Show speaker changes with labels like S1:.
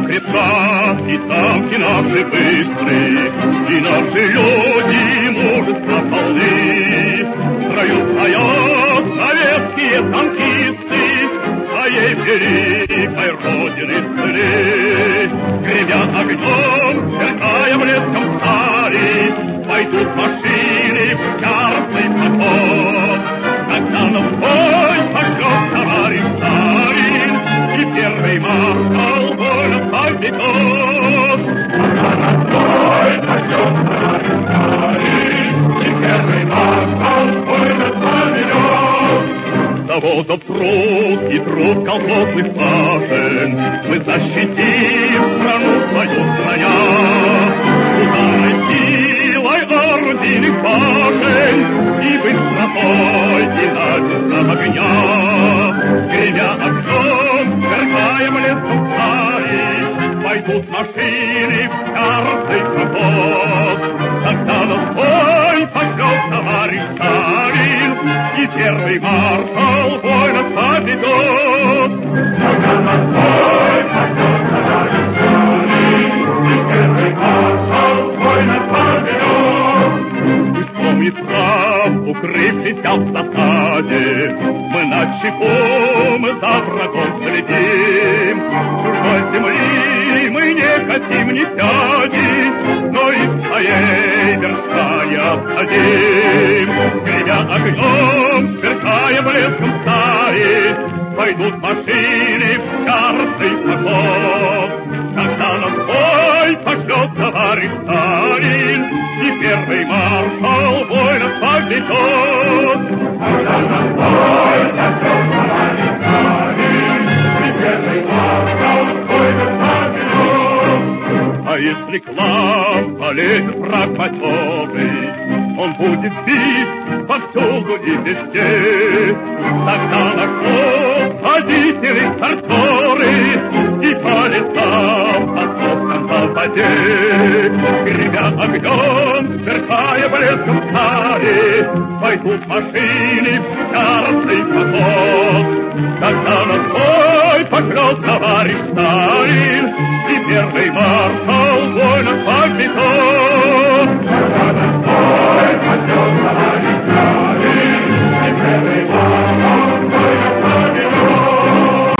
S1: крепка, и танки наши быстрые, и наши люди мужества полны. В строю стоят советские танкисты, своей великой Родины сыны. Гремя огнем, сверкая блеском стали, пойдут машины в яростный поход. Когда на бой пошлет товарищ Сталин, и первый маршал воинов поведет. Когда на бой пошлет товарищ Сталин, и первый маршал воинов поведет. Заводов труд и труд колхозных сажен, мы защитим страну свою страня. Ударной силой орудийных башен и быстротой динамичного огня. Гремя огнем, сверкая блеском стали, пойдут машины в яростный проход. Тогда на бой пошлет товарищ Сталин, и первый маршал воинов поведет. Тогда на бой пошлет товарищ Сталин, и первый маршал воинов поведет. И вспомнит прав, укрывшись в засаде, мы начеку, мы за врагом следим. Чужой земли мы не хотим ни сяди, но и своей вершка не обходим. Гремя огнем, сверкая блеском стали, пойдут машины в яростный поход. Когда на бой пошлет товарищ Сталин, и первый маршал воинов поведет. Когда на бой пошлет товарищ Сталин, и первый маршал воинов поведет. А если к нам полезет враг матерый, он будет бить повсюду и везде. Тогда наш флот, водители, стартеры, и по лесам, по сопкам, по воде. Гремя огнем, сверкая блеском стали, пойдут машины в яростный поход. Тогда на бой пошлет товарищ Сталин, и первый маршал воинов